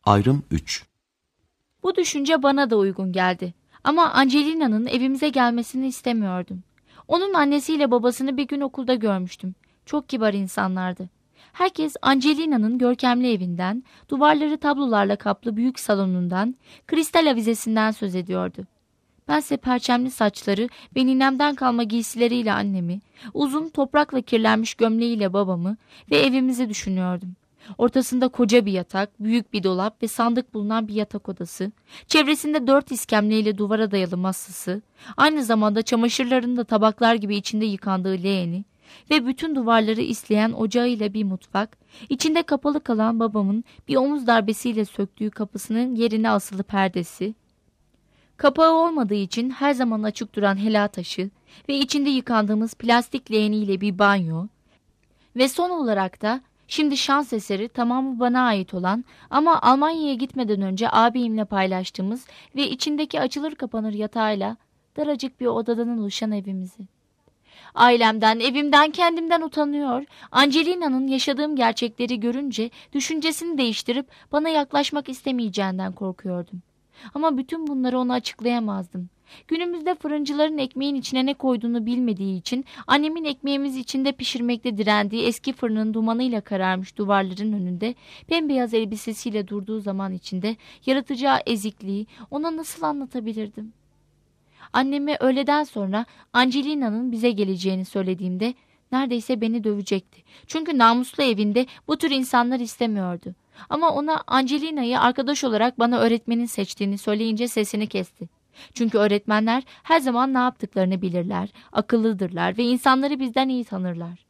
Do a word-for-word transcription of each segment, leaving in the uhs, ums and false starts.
Ayrım üç. Bu düşünce bana da uygun geldi. Ama Angelina'nın evimize gelmesini istemiyordum. Onun annesiyle babasını bir gün okulda görmüştüm. Çok kibar insanlardı. Herkes Angelina'nın görkemli evinden, duvarları tablolarla kaplı büyük salonundan, kristal avizesinden söz ediyordu. Bense perçemli saçları ve ninemden kalma giysileriyle annemi, uzun toprakla kirlenmiş gömleğiyle babamı ve evimizi düşünüyordum. Ortasında koca bir yatak, büyük bir dolap ve sandık bulunan bir yatak odası, çevresinde dört iskemleyle duvara dayalı masası, aynı zamanda çamaşırların da tabaklar gibi içinde yıkandığı leğeni ve bütün duvarları isleyen ocağıyla bir mutfak, içinde kapalı kalan babamın bir omuz darbesiyle söktüğü kapısının yerine asılı perdesi, kapağı olmadığı için her zaman açık duran helal taşı ve içinde yıkandığımız plastik leğeniyle bir banyo ve son olarak da şimdi şans eseri tamamı bana ait olan ama Almanya'ya gitmeden önce abimle paylaştığımız ve içindeki açılır kapanır yatağıyla daracık bir odadan oluşan evimizi. Ailemden, evimden, kendimden utanıyor, Angelina'nın yaşadığım gerçekleri görünce düşüncesini değiştirip bana yaklaşmak istemeyeceğinden korkuyordum. Ama bütün bunları ona açıklayamazdım. Günümüzde fırıncıların ekmeğin içine ne koyduğunu bilmediği için annemin ekmeğimiz içinde pişirmekte direndiği eski fırının dumanıyla kararmış duvarların önünde bembeyaz elbisesiyle durduğu zaman içinde yaratacağı ezikliği ona nasıl anlatabilirdim? Anneme öğleden sonra Angelina'nın bize geleceğini söylediğimde neredeyse beni dövecekti. Çünkü namuslu evinde bu tür insanlar istemiyordu. Ama ona Angelina'yı arkadaş olarak bana öğretmenin seçtiğini söyleyince sesini kesti. Çünkü öğretmenler her zaman ne yaptıklarını bilirler, akıllıdırlar ve insanları bizden iyi tanırlar.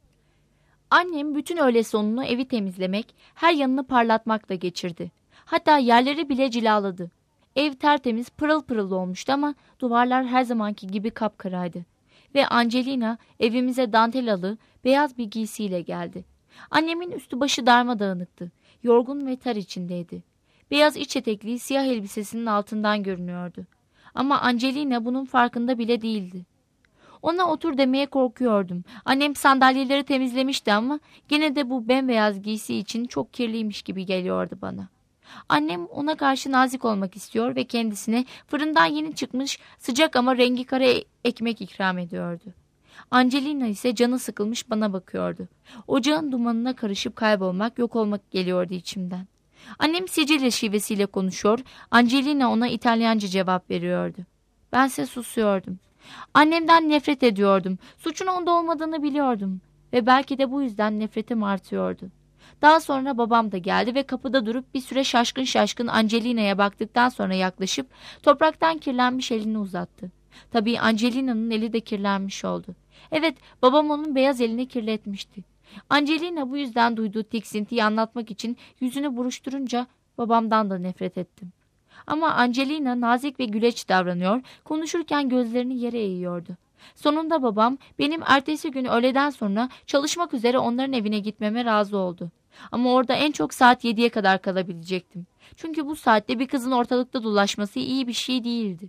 Annem bütün öğle sonunu evi temizlemek, her yanını parlatmakla geçirdi. Hatta yerleri bile cilaladı. Ev tertemiz, pırıl pırıl olmuştu ama duvarlar her zamanki gibi kapkaraydı. Ve Angelina evimize dantelalı, beyaz bir giysiyle geldi. Annemin üstü başı darmadağınıktı. Yorgun ve ter içindeydi. Beyaz iç etekliği siyah elbisesinin altından görünüyordu. Ama Angelina bunun farkında bile değildi. Ona otur demeye korkuyordum. Annem sandalyeleri temizlemişti ama gene de bu bembeyaz giysi için çok kirliymiş gibi geliyordu bana. Annem ona karşı nazik olmak istiyor ve kendisine fırından yeni çıkmış sıcak ama rengi kara ekmek ikram ediyordu. Angelina ise canı sıkılmış bana bakıyordu. Ocağın dumanına karışıp kaybolmak, yok olmak geliyordu içimden. Annem Sicilya şivesiyle konuşuyor, Angelina ona İtalyanca cevap veriyordu. Bense susuyordum. Annemden nefret ediyordum. Suçun onda olmadığını biliyordum. Ve belki de bu yüzden nefretim artıyordu. Daha sonra babam da geldi ve kapıda durup bir süre şaşkın şaşkın Angelina'ya baktıktan sonra yaklaşıp topraktan kirlenmiş elini uzattı. Tabii Angelina'nın eli de kirlenmiş oldu. Evet, babam onun beyaz elini kirletmişti. Angelina bu yüzden duyduğu tiksintiyi anlatmak için yüzünü buruşturunca babamdan da nefret ettim. Ama Angelina nazik ve güleç davranıyor, konuşurken gözlerini yere eğiyordu. Sonunda babam benim ertesi gün öğleden sonra çalışmak üzere onların evine gitmeme razı oldu. Ama orada en çok saat yediye kadar kalabilecektim. Çünkü bu saatte bir kızın ortalıkta dolaşması iyi bir şey değildi.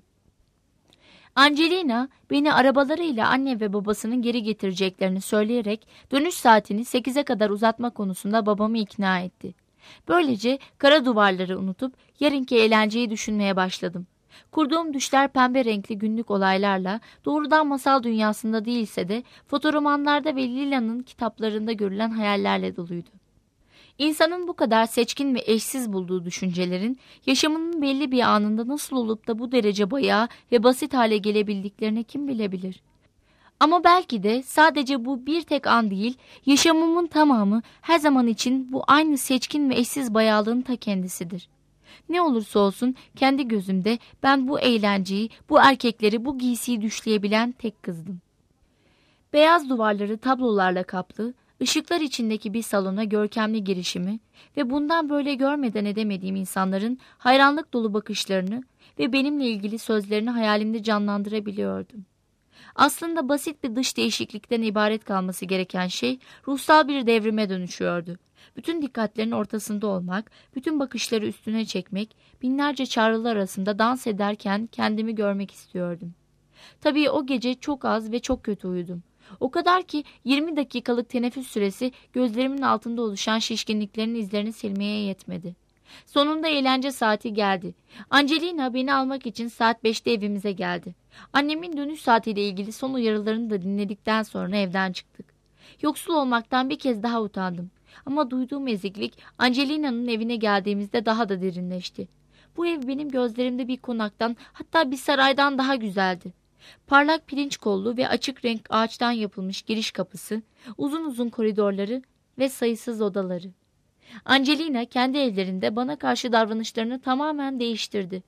Angelina beni arabalarıyla anne ve babasının geri getireceklerini söyleyerek dönüş saatini sekize kadar uzatma konusunda babamı ikna etti. Böylece kara duvarları unutup yarınki eğlenceyi düşünmeye başladım. Kurduğum düşler pembe renkli günlük olaylarla doğrudan masal dünyasında değilse de fotoromanlarda ve Lila'nın kitaplarında görülen hayallerle doluydu. İnsanın bu kadar seçkin ve eşsiz bulduğu düşüncelerin yaşamının belli bir anında nasıl olup da bu derece bayağı ve basit hale gelebildiklerini kim bilebilir? Ama belki de sadece bu bir tek an değil, yaşamımın tamamı her zaman için bu aynı seçkin ve eşsiz bayağılığın ta kendisidir. Ne olursa olsun kendi gözümde ben bu eğlenceyi, bu erkekleri, bu giysiyi düşleyebilen tek kızdım. Beyaz duvarları tablolarla kaplı, ışıklar içindeki bir salona görkemli girişimi ve bundan böyle görmeden edemediğim insanların hayranlık dolu bakışlarını ve benimle ilgili sözlerini hayalimde canlandırabiliyordum. Aslında basit bir dış değişiklikten ibaret kalması gereken şey ruhsal bir devrime dönüşüyordu. Bütün dikkatlerin ortasında olmak, bütün bakışları üstüne çekmek, binlerce çağrılar arasında dans ederken kendimi görmek istiyordum. Tabii o gece çok az ve çok kötü uyudum. O kadar ki yirmi dakikalık teneffüs süresi gözlerimin altında oluşan şişkinliklerin izlerini silmeye yetmedi. Sonunda eğlence saati geldi. Angelina beni almak için saat beşte evimize geldi. Annemin dönüş saatiyle ilgili son uyarılarını da dinledikten sonra evden çıktık. Yoksul olmaktan bir kez daha utandım. Ama duyduğum eziklik Angelina'nın evine geldiğimizde daha da derinleşti. Bu ev benim gözlerimde bir konaktan, hatta bir saraydan daha güzeldi. Parlak pirinç kollu ve açık renk ağaçtan yapılmış giriş kapısı, uzun uzun koridorları ve sayısız odaları. Angelina kendi evlerinde bana karşı davranışlarını tamamen değiştirdi.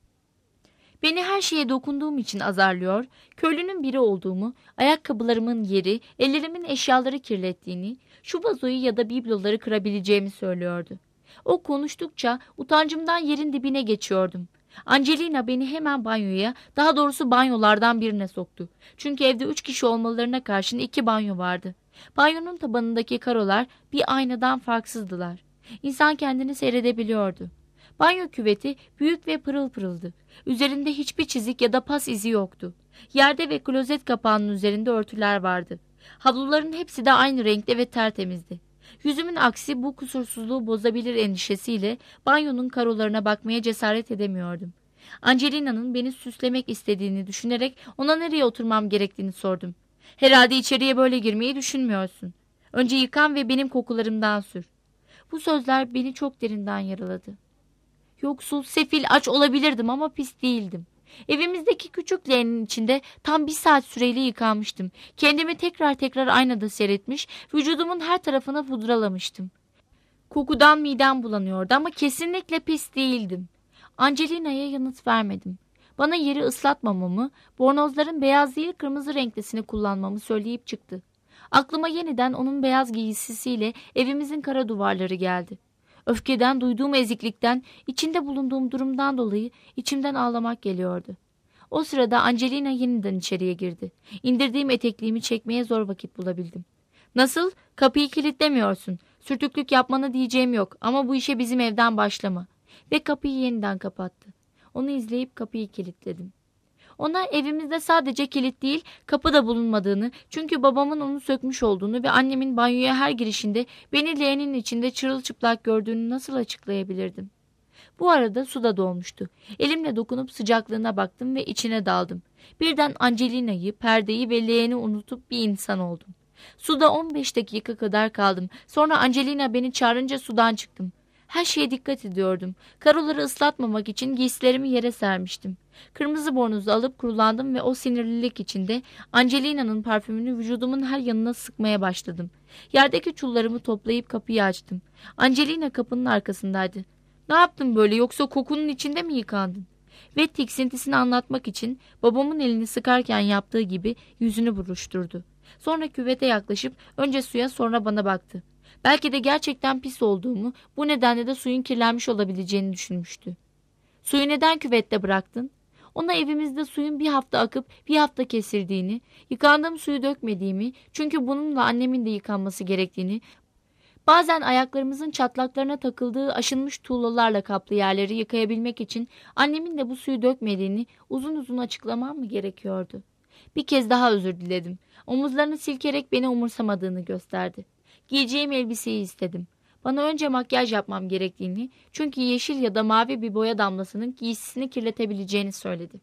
Beni her şeye dokunduğum için azarlıyor, köylünün biri olduğumu, ayakkabılarımın yeri, ellerimin eşyaları kirlettiğini, şu vazoyu ya da bibloları kırabileceğimi söylüyordu. O konuştukça utancımdan yerin dibine geçiyordum. Angelina beni hemen banyoya, daha doğrusu banyolardan birine soktu. Çünkü evde üç kişi olmalarına karşın iki banyo vardı. Banyonun tabanındaki karolar bir aynadan farksızdılar. İnsan kendini seyredebiliyordu. Banyo küveti büyük ve pırıl pırıldı. Üzerinde hiçbir çizik ya da pas izi yoktu. Yerde ve klozet kapağının üzerinde örtüler vardı. Havluların hepsi de aynı renkte ve tertemizdi. Yüzümün aksi bu kusursuzluğu bozabilir endişesiyle banyonun karolarına bakmaya cesaret edemiyordum. Angelina'nın beni süslemek istediğini düşünerek ona nereye oturmam gerektiğini sordum. Herhalde içeriye böyle girmeyi düşünmüyorsun. Önce yıkan ve benim kokularımdan sür. Bu sözler beni çok derinden yaraladı. Yoksul, sefil, aç olabilirdim ama pis değildim. Evimizdeki küçük leğenin içinde tam bir saat süreyle yıkanmıştım. Kendimi tekrar tekrar aynada seyretmiş, vücudumun her tarafına pudralamıştım. Kokudan midem bulanıyordu ama kesinlikle pis değildim. Angelina'ya yanıt vermedim. Bana yeri ıslatmamamı, bornozların beyaz değil kırmızı renklisini kullanmamı söyleyip çıktı. Aklıma yeniden onun beyaz giysisiyle evimizin kara duvarları geldi. Öfkeden, duyduğum eziklikten, içinde bulunduğum durumdan dolayı içimden ağlamak geliyordu. O sırada Angelina yeniden içeriye girdi. İndirdiğim etekliğimi çekmeye zor vakit bulabildim. Nasıl? Kapıyı kilitlemiyorsun. Sürtüklük yapmanı diyeceğim yok ama bu işe bizim evden başlama. Ve kapıyı yeniden kapattı. Onu izleyip kapıyı kilitledim. Ona evimizde sadece kilit değil, kapı da bulunmadığını, çünkü babamın onu sökmüş olduğunu ve annemin banyoya her girişinde beni leğenin içinde çırılçıplak gördüğünü nasıl açıklayabilirdim? Bu arada su da dolmuştu. Elimle dokunup sıcaklığına baktım ve içine daldım. Birden Angelina'yı, perdeyi ve leğeni unutup bir insan oldum. Suda on beş dakika kadar kaldım. Sonra Angelina beni çağırınca sudan çıktım. Her şeye dikkat ediyordum. Karoları ıslatmamak için giysilerimi yere sermiştim. Kırmızı bornozu alıp kurulandım ve o sinirlilik içinde Angelina'nın parfümünü vücudumun her yanına sıkmaya başladım. Yerdeki çullarımı toplayıp kapıyı açtım. Angelina kapının arkasındaydı. Ne yaptın böyle, yoksa kokunun içinde mi yıkandın? Ve tiksintisini anlatmak için babamın elini sıkarken yaptığı gibi yüzünü buruşturdu. Sonra küvete yaklaşıp önce suya sonra bana baktı. Belki de gerçekten pis olduğumu, bu nedenle de suyun kirlenmiş olabileceğini düşünmüştü. Suyu neden küvette bıraktın? Ona evimizde suyun bir hafta akıp bir hafta kesildiğini, yıkandığım suyu dökmediğimi, çünkü bununla annemin de yıkanması gerektiğini, bazen ayaklarımızın çatlaklarına takıldığı aşınmış tuğlalarla kaplı yerleri yıkayabilmek için annemin de bu suyu dökmediğini uzun uzun açıklamam mı gerekiyordu? Bir kez daha özür diledim. Omuzlarını silkerek beni umursamadığını gösterdi. Giyeceğim elbiseyi istedim. Bana önce makyaj yapmam gerektiğini, çünkü yeşil ya da mavi bir boya damlasının giysisini kirletebileceğini söyledi.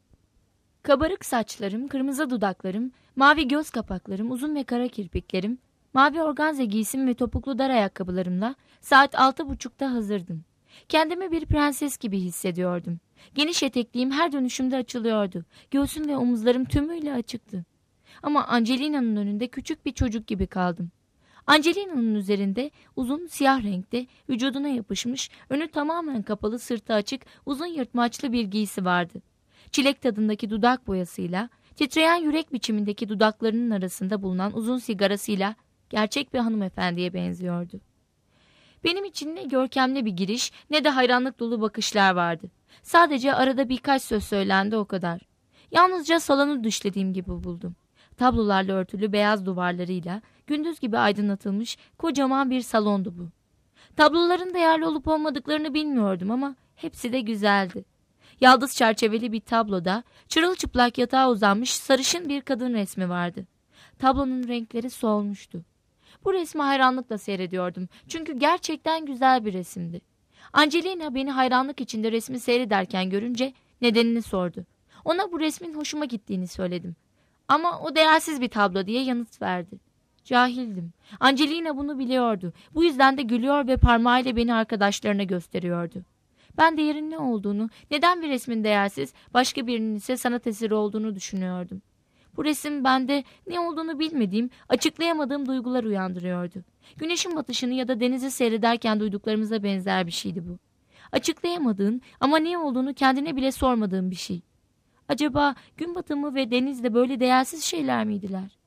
Kabarık saçlarım, kırmızı dudaklarım, mavi göz kapaklarım, uzun ve kara kirpiklerim, mavi organze giysim ve topuklu dar ayakkabılarımla saat altı buçukta hazırdım. Kendimi bir prenses gibi hissediyordum. Geniş etekliğim her dönüşümde açılıyordu. Göğsüm ve omuzlarım tümüyle açıktı. Ama Angelina'nın önünde küçük bir çocuk gibi kaldım. Angelina'nın üzerinde uzun siyah renkte, vücuduna yapışmış, önü tamamen kapalı, sırtı açık, uzun yırtmaçlı bir giysi vardı. Çilek tadındaki dudak boyasıyla, titreyen yürek biçimindeki dudaklarının arasında bulunan uzun sigarasıyla gerçek bir hanımefendiye benziyordu. Benim için ne görkemli bir giriş ne de hayranlık dolu bakışlar vardı. Sadece arada birkaç söz söylendi, o kadar. Yalnızca salonu düşlediğim gibi buldum. Tablolarla örtülü beyaz duvarlarıyla gündüz gibi aydınlatılmış kocaman bir salondu bu. Tabloların değerli olup olmadıklarını bilmiyordum ama hepsi de güzeldi. Yaldız çerçeveli bir tabloda çırılçıplak yatağa uzanmış sarışın bir kadın resmi vardı. Tablonun renkleri solmuştu. Bu resmi hayranlıkla seyrediyordum çünkü gerçekten güzel bir resimdi. Angelina beni hayranlık içinde resmi seyrederken görünce nedenini sordu. Ona bu resmin hoşuma gittiğini söyledim. Ama o değersiz bir tablo diye yanıt verdi. Cahildim. Angelina bunu biliyordu. Bu yüzden de gülüyor ve parmağıyla beni arkadaşlarına gösteriyordu. Ben değerin ne olduğunu, neden bir resmin değersiz, başka birinin ise sanat eseri olduğunu düşünüyordum. Bu resim bende ne olduğunu bilmediğim, açıklayamadığım duygular uyandırıyordu. Güneşin batışını ya da denizi seyrederken duyduklarımıza benzer bir şeydi bu. Açıklayamadığın ama ne olduğunu kendine bile sormadığın bir şey. Acaba gün batımı ve deniz de böyle değersiz şeyler miydiler?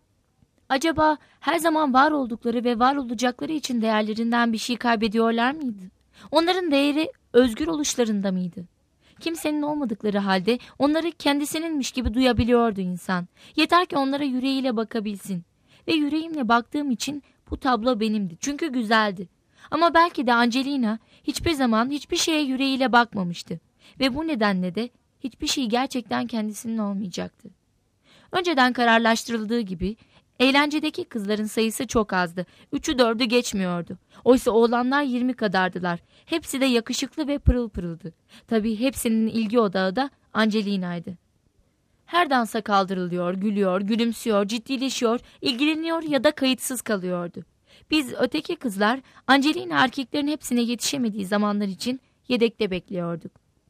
Acaba her zaman var oldukları ve var olacakları için değerlerinden bir şey kaybediyorlar mıydı? Onların değeri özgür oluşlarında mıydı? Kimsenin olmadıkları halde onları kendisininmiş gibi duyabiliyordu insan. Yeter ki onlara yüreğiyle bakabilsin. Ve yüreğimle baktığım için bu tablo benimdi. Çünkü güzeldi. Ama belki de Angelina hiçbir zaman hiçbir şeye yüreğiyle bakmamıştı. Ve bu nedenle de hiçbir şey gerçekten kendisinin olmayacaktı. Önceden kararlaştırıldığı gibi eğlencedeki kızların sayısı çok azdı. Üçü dördü geçmiyordu. Oysa oğlanlar yirmi kadardılar. Hepsi de yakışıklı ve pırıl pırıldı. Tabii hepsinin ilgi odağı da Angelina'ydı. Her dansa kaldırılıyor, gülüyor, gülümsüyor, ciddileşiyor, ilgileniyor ya da kayıtsız kalıyordu. Biz öteki kızlar Angelina erkeklerin hepsine yetişemediği zamanlar için yedekte bekliyorduk.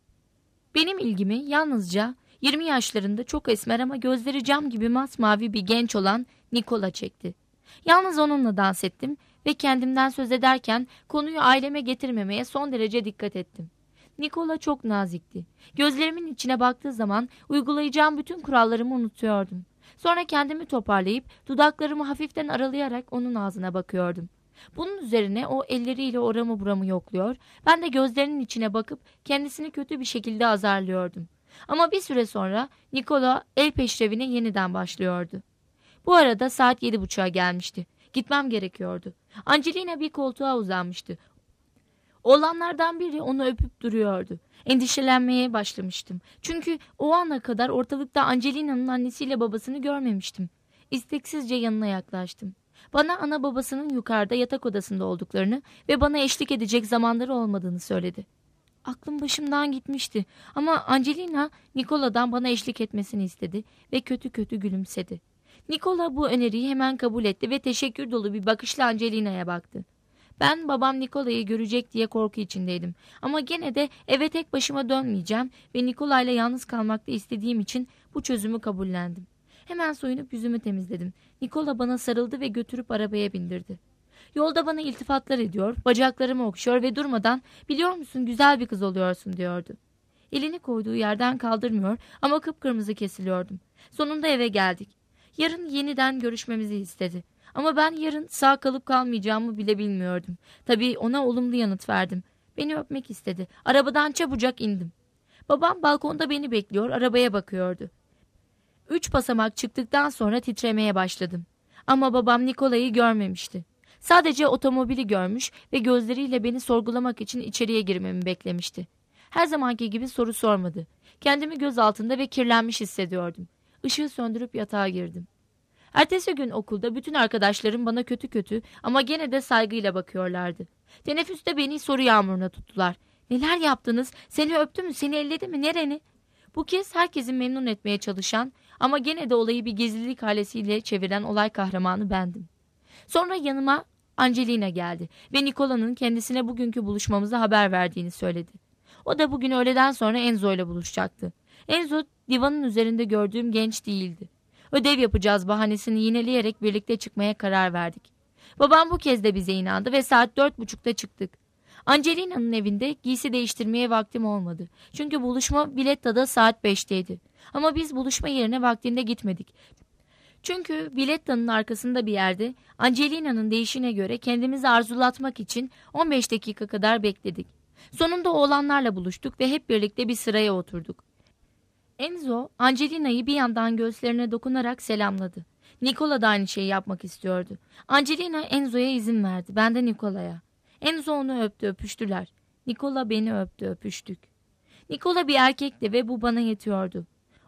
Benim ilgimi yalnızca yirmi yaşlarında çok esmer ama gözleri cam gibi masmavi bir genç olan Nikola çekti. Yalnız onunla dans ettim ve kendimden söz ederken konuyu aileme getirmemeye son derece dikkat ettim. Nikola çok nazikti. Gözlerimin içine baktığı zaman uygulayacağım bütün kurallarımı unutuyordum. Sonra kendimi toparlayıp dudaklarımı hafiften aralayarak onun ağzına bakıyordum. Bunun üzerine o elleriyle oramı buramı yokluyor, ben de gözlerinin içine bakıp kendisini kötü bir şekilde azarlıyordum. Ama bir süre sonra Nikola el peşrevine yeniden başlıyordu. Bu arada saat yedi buçuğa gelmişti. Gitmem gerekiyordu. Angelina bir koltuğa uzanmıştı. Oğlanlardan biri onu öpüp duruyordu. Endişelenmeye başlamıştım. Çünkü o ana kadar ortalıkta Angelina'nın annesiyle babasını görmemiştim. İsteksizce yanına yaklaştım. Bana ana babasının yukarıda yatak odasında olduklarını ve bana eşlik edecek zamanları olmadığını söyledi. Aklım başımdan gitmişti ama Angelina Nikola'dan bana eşlik etmesini istedi ve kötü kötü gülümsedi. Nikola bu öneriyi hemen kabul etti ve teşekkür dolu bir bakışla Angelina'ya baktı. Ben babam Nikola'yı görecek diye korku içindeydim ama gene de eve tek başıma dönmeyeceğim ve Nikola'yla yalnız kalmakta istediğim için bu çözümü kabullendim. Hemen soyunup yüzümü temizledim. Nikola bana sarıldı ve götürüp arabaya bindirdi. Yolda bana iltifatlar ediyor, bacaklarımı okşuyor ve durmadan "Biliyor musun, güzel bir kız oluyorsun" diyordu. Elini koyduğu yerden kaldırmıyor ama kıpkırmızı kesiliyordum. Sonunda eve geldik. Yarın yeniden görüşmemizi istedi. Ama ben yarın sağ kalıp kalmayacağımı bile bilmiyordum. Tabii ona olumlu yanıt verdim. Beni öpmek istedi. Arabadan çabucak indim. Babam balkonda beni bekliyor, arabaya bakıyordu. Üç basamak çıktıktan sonra titremeye başladım. Ama babam Nikola'yı görmemişti. Sadece otomobili görmüş ve gözleriyle beni sorgulamak için içeriye girmemi beklemişti. Her zamanki gibi soru sormadı. Kendimi göz altında ve kirlenmiş hissediyordum. Işığı söndürüp yatağa girdim. Ertesi gün okulda bütün arkadaşlarım bana kötü kötü ama gene de saygıyla bakıyorlardı. Teneffüste beni soru yağmuruna tuttular. "Neler yaptınız? Seni öptü mü? Seni elledi mi? Nereni?" Bu kez herkesi memnun etmeye çalışan ama gene de olayı bir gizlilik halesiyle çeviren olay kahramanı bendim. Sonra yanıma Angelina geldi ve Nikola'nın kendisine bugünkü buluşmamıza haber verdiğini söyledi. O da bugün öğleden sonra Enzo ile buluşacaktı. Enzo divanın üzerinde gördüğüm genç değildi. Ödev yapacağız bahanesini yineleyerek birlikte çıkmaya karar verdik. Babam bu kez de bize inandı ve saat dört buçukta çıktık. Angelina'nın evinde giysi değiştirmeye vaktim olmadı. Çünkü buluşma Biletta'da saat beşteydi. Ama biz buluşma yerine vaktinde gitmedik. Çünkü Biletta'nın arkasında bir yerde Angelina'nın deyişine göre kendimizi arzulatmak için on beş dakika kadar bekledik. Sonunda oğlanlarla buluştuk ve hep birlikte bir sıraya oturduk. Enzo, Angelina'yı bir yandan göğüslerine dokunarak selamladı. Nikola da aynı şeyi yapmak istiyordu. Angelina Enzo'ya izin verdi, ben de Nikola'ya. Enzo onu öptü, öpüştüler. Nikola beni öptü, öpüştük. Nikola bir erkekti ve bu bana yetiyordu.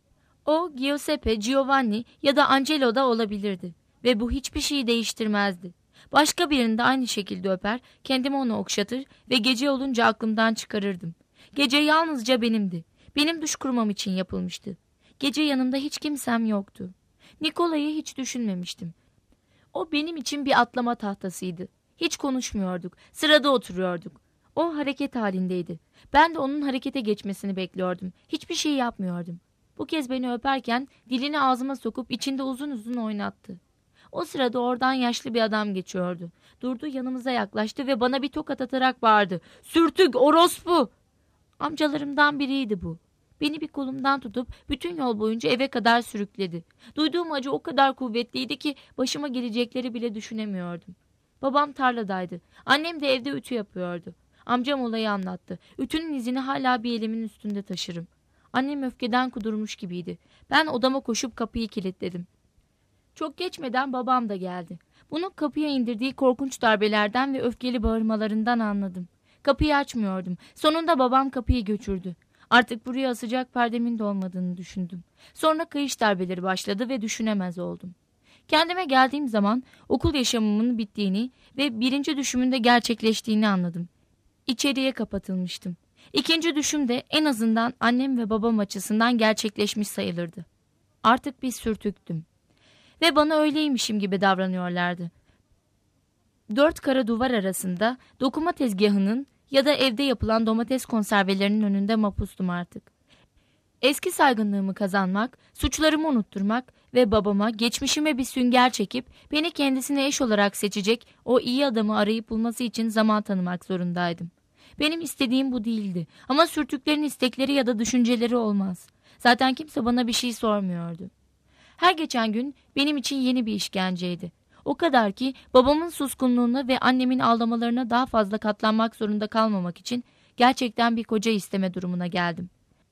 O Giuseppe, Giovanni ya da Angelo da olabilirdi ve bu hiçbir şeyi değiştirmezdi. Başka birini de aynı şekilde öper, kendimi onu okşatır ve gece olunca aklımdan çıkarırdım. Gece yalnızca benimdi. Benim duş kurmam için yapılmıştı. Gece yanımda hiç kimsem yoktu. Nikola'yı hiç düşünmemiştim. O benim için bir atlama tahtasıydı. Hiç konuşmuyorduk, sırada oturuyorduk. O hareket halindeydi. Ben de onun harekete geçmesini bekliyordum. Hiçbir şey yapmıyordum. Bu kez beni öperken dilini ağzıma sokup içinde uzun uzun oynattı. O sırada oradan yaşlı bir adam geçiyordu. Durdu, yanımıza yaklaştı ve bana bir tokat atarak bağırdı. "Sürtük, orospu!" Amcalarımdan biriydi bu. Beni bir kolumdan tutup bütün yol boyunca eve kadar sürükledi. Duyduğum acı o kadar kuvvetliydi ki başıma gelecekleri bile düşünemiyordum. Babam tarladaydı. Annem de evde ütü yapıyordu. Amcam olayı anlattı. Ütünün izini hala bir elimin üstünde taşırım. Annem öfkeden kudurmuş gibiydi. Ben odama koşup kapıyı kilitledim. Çok geçmeden babam da geldi. Bunu kapıya indirdiği korkunç darbelerden ve öfkeli bağırmalarından anladım. Kapıyı açmıyordum. Sonunda babam kapıyı götürdü. Artık buraya asacak perdemin de olmadığını düşündüm. Sonra kayış darbeleri başladı ve düşünemez oldum. Kendime geldiğim zaman okul yaşamımın bittiğini ve birinci düşümün de gerçekleştiğini anladım. İçeriye kapatılmıştım. İkinci düşüm de en azından annem ve babam açısından gerçekleşmiş sayılırdı. Artık bir sürtüktüm. Ve bana öyleymişim gibi davranıyorlardı. Dört kara duvar arasında dokuma tezgahının ya da evde yapılan domates konservelerinin önünde mapustum artık. Eski saygınlığımı kazanmak, suçlarımı unutturmak ve babama geçmişime bir sünger çekip beni kendisine eş olarak seçecek o iyi adamı arayıp bulması için zaman tanımak zorundaydım. Benim istediğim bu değildi ama sürtüklerin istekleri ya da düşünceleri olmaz. Zaten kimse bana bir şey sormuyordu. Her geçen gün benim için yeni bir işkenceydi. O kadar ki babamın suskunluğuna ve annemin ağlamalarına daha fazla katlanmak zorunda kalmamak için gerçekten bir koca isteme durumuna geldim.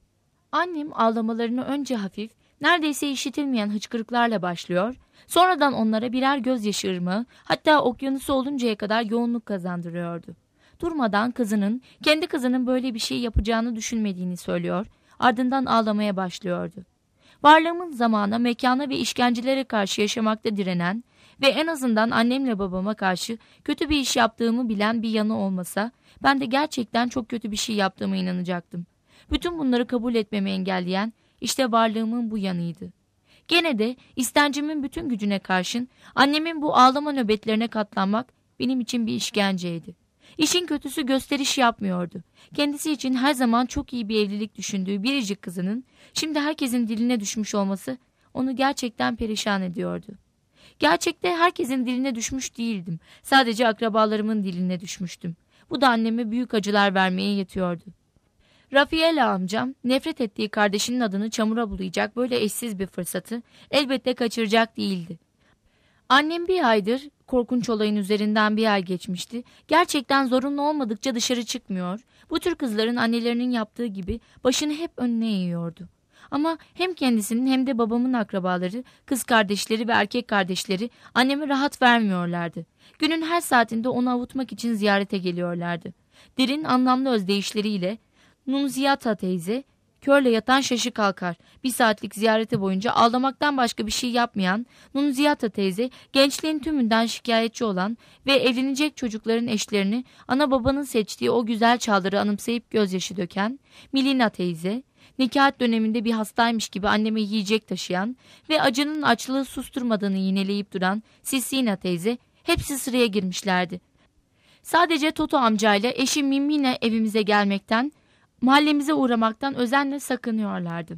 Annem ağlamalarını önce hafif, neredeyse işitilmeyen hıçkırıklarla başlıyor, sonradan onlara birer gözyaşı ırmağı, hatta okyanusu oluncaya kadar yoğunluk kazandırıyordu. Durmadan kızının, kendi kızının böyle bir şey yapacağını düşünmediğini söylüyor, ardından ağlamaya başlıyordu. Varlığımın zamana, mekana ve işkencelere karşı yaşamakta direnen ve en azından annemle babama karşı kötü bir iş yaptığımı bilen bir yanı olmasa, ben de gerçekten çok kötü bir şey yaptığıma inanacaktım. Bütün bunları kabul etmemi engelleyen işte varlığımın bu yanıydı. Gene de istencimin bütün gücüne karşın annemin bu ağlama nöbetlerine katlanmak benim için bir işkenceydi. İşin kötüsü gösteriş yapmıyordu. Kendisi için her zaman çok iyi bir evlilik düşündüğü biricik kızının şimdi herkesin diline düşmüş olması onu gerçekten perişan ediyordu. Gerçekte herkesin diline düşmüş değildim. Sadece akrabalarımın diline düşmüştüm. Bu da anneme büyük acılar vermeye yetiyordu. Rafaela amcam nefret ettiği kardeşinin adını çamura bulayacak böyle eşsiz bir fırsatı elbette kaçıracak değildi. Annem bir aydır, korkunç olayın üzerinden bir ay geçmişti, gerçekten zorunlu olmadıkça dışarı çıkmıyor, bu tür kızların annelerinin yaptığı gibi başını hep önüne eğiyordu. Ama hem kendisinin hem de babamın akrabaları, kız kardeşleri ve erkek kardeşleri anneme rahat vermiyorlardı. Günün her saatinde onu avutmak için ziyarete geliyorlardı. Derin anlamlı özdeyişleriyle Nunziata teyze, körle yatan şaşı kalkar. Bir saatlik ziyareti boyunca ağlamaktan başka bir şey yapmayan Nunziata teyze, gençliğin tümünden şikayetçi olan ve evlenecek çocukların eşlerini ana babanın seçtiği o güzel çağları anımsayıp gözyaşı döken Milina teyze, nikahat döneminde bir hastaymış gibi anneme yiyecek taşıyan ve acının açlığı susturmadığını yineleyip duran Sissina teyze, hepsi sıraya girmişlerdi. Sadece Toto amcayla eşi Mimina evimize gelmekten, mahallemize uğramaktan özenle sakınıyorlardı.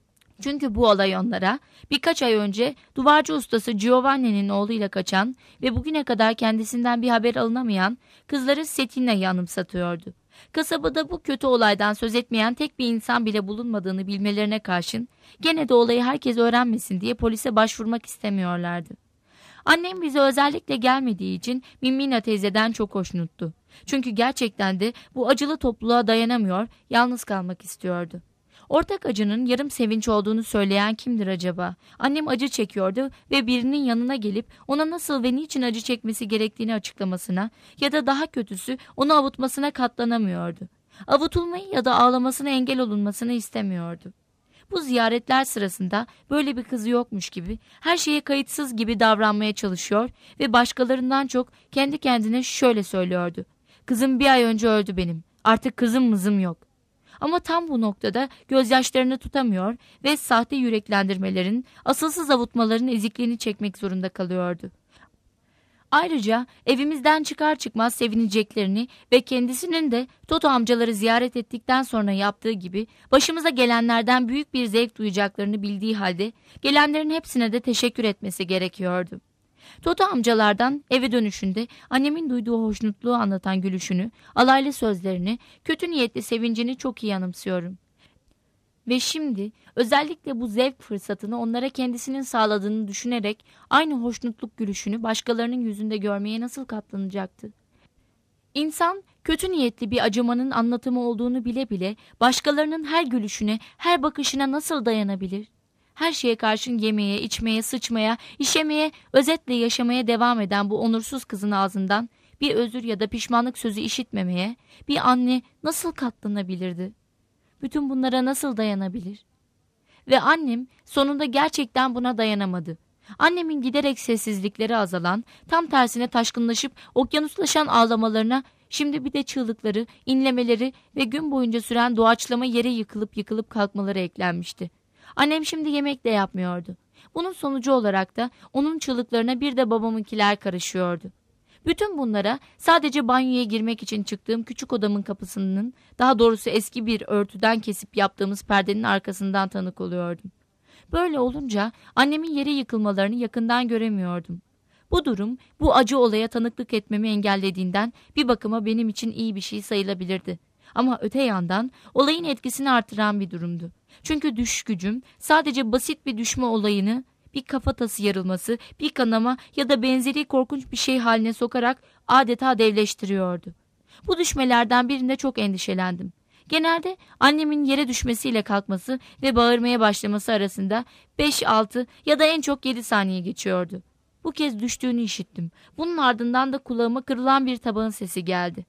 Çünkü bu olay onlara birkaç ay önce duvarcı ustası Giovanni'nin oğluyla kaçan ve bugüne kadar kendisinden bir haber alınamayan kızları Settina'yı anımsatıyordu. Kasabada bu kötü olaydan söz etmeyen tek bir insan bile bulunmadığını bilmelerine karşın gene de olayı herkes öğrenmesin diye polise başvurmak istemiyorlardı. Annem bize özellikle gelmediği için Mimina teyzeden çok hoşnuttu. Çünkü gerçekten de bu acılı topluluğa dayanamıyor, yalnız kalmak istiyordu. Ortak acının yarım sevinç olduğunu söyleyen kimdir acaba? Annem acı çekiyordu ve birinin yanına gelip ona nasıl ve niçin acı çekmesi gerektiğini açıklamasına ya da daha kötüsü onu avutmasına katlanamıyordu. Avutulmayı ya da ağlamasına engel olunmasını istemiyordu. Bu ziyaretler sırasında böyle bir kızı yokmuş gibi, her şeye kayıtsız gibi davranmaya çalışıyor ve başkalarından çok kendi kendine şöyle söylüyordu: "Kızım bir ay önce öldü benim. Artık kızım mızım yok." Ama tam bu noktada gözyaşlarını tutamıyor ve sahte yüreklendirmelerin, asılsız avutmaların ezikliğini çekmek zorunda kalıyordu. Ayrıca evimizden çıkar çıkmaz sevineceklerini ve kendisinin de Toto amcaları ziyaret ettikten sonra yaptığı gibi başımıza gelenlerden büyük bir zevk duyacaklarını bildiği halde gelenlerin hepsine de teşekkür etmesi gerekiyordu. Toto amcalardan eve dönüşünde annemin duyduğu hoşnutluğu anlatan gülüşünü, alaylı sözlerini, kötü niyetli sevincini çok iyi anımsıyorum. Ve şimdi özellikle bu zevk fırsatını onlara kendisinin sağladığını düşünerek aynı hoşnutluk gülüşünü başkalarının yüzünde görmeye nasıl katlanacaktı? İnsan kötü niyetli bir acımanın anlatımı olduğunu bile bile başkalarının her gülüşüne, her bakışına nasıl dayanabilir? Her şeye karşın yemeye, içmeye, sıçmaya, işemeye, özetle yaşamaya devam eden bu onursuz kızın ağzından bir özür ya da pişmanlık sözü işitmemeye bir anne nasıl katlanabilirdi? Bütün bunlara nasıl dayanabilir? Ve annem sonunda gerçekten buna dayanamadı. Annemin giderek sessizlikleri azalan, tam tersine taşkınlaşıp okyanuslaşan ağlamalarına şimdi bir de çığlıkları, inlemeleri ve gün boyunca süren doğaçlama yere yıkılıp yıkılıp kalkmaları eklenmişti. Annem şimdi yemek de yapmıyordu. Bunun sonucu olarak da onun çığlıklarına bir de babamınkiler karışıyordu. Bütün bunlara sadece banyoya girmek için çıktığım küçük odamın kapısının, daha doğrusu eski bir örtüden kesip yaptığımız perdenin arkasından tanık oluyordum. Böyle olunca annemin yere yıkılmalarını yakından göremiyordum. Bu durum, bu acı olaya tanıklık etmemi engellediğinden bir bakıma benim için iyi bir şey sayılabilirdi. Ama öte yandan olayın etkisini artıran bir durumdu. Çünkü düş gücüm sadece basit bir düşme olayını bir kafatası yarılması, bir kanama ya da benzeri korkunç bir şey haline sokarak adeta devleştiriyordu. Bu düşmelerden birinde çok endişelendim. Genelde annemin yere düşmesiyle kalkması ve bağırmaya başlaması arasında beş altı ya da en çok yedi saniye geçiyordu. Bu kez düştüğünü işittim. Bunun ardından da kulağıma kırılan bir tabağın sesi geldi.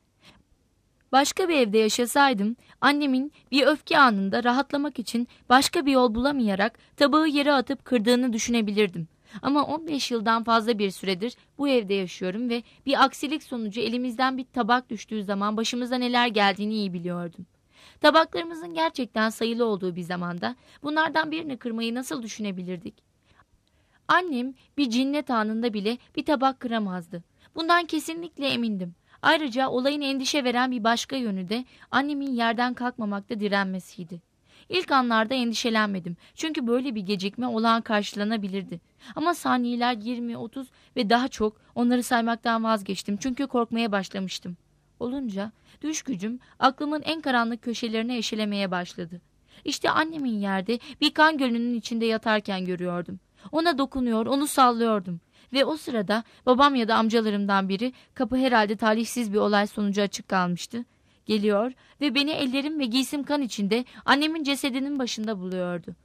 Başka bir evde yaşasaydım, annemin bir öfke anında rahatlamak için başka bir yol bulamayarak tabağı yere atıp kırdığını düşünebilirdim. Ama on beş yıldan fazla bir süredir bu evde yaşıyorum ve bir aksilik sonucu elimizden bir tabak düştüğü zaman başımıza neler geldiğini iyi biliyordum. Tabaklarımızın gerçekten sayılı olduğu bir zamanda bunlardan birini kırmayı nasıl düşünebilirdik? Annem bir cinnet anında bile bir tabak kıramazdı. Bundan kesinlikle emindim. Ayrıca olayın endişe veren bir başka yönü de annemin yerden kalkmamakta direnmesiydi. İlk anlarda endişelenmedim çünkü böyle bir gecikme olağan karşılanabilirdi. Ama saniyeler yirmi, otuz ve daha çok, onları saymaktan vazgeçtim çünkü korkmaya başlamıştım. Olunca düş gücüm aklımın en karanlık köşelerine eşelemeye başladı. İşte annemin yerde bir kan gölünün içinde yatarken görüyordum. Ona dokunuyor, onu sallıyordum. Ve o sırada babam ya da amcalarımdan biri, kapı herhalde talihsiz bir olay sonucu açık kalmıştı, geliyor ve beni ellerim ve giysim kan içinde annemin cesedinin başında buluyordu.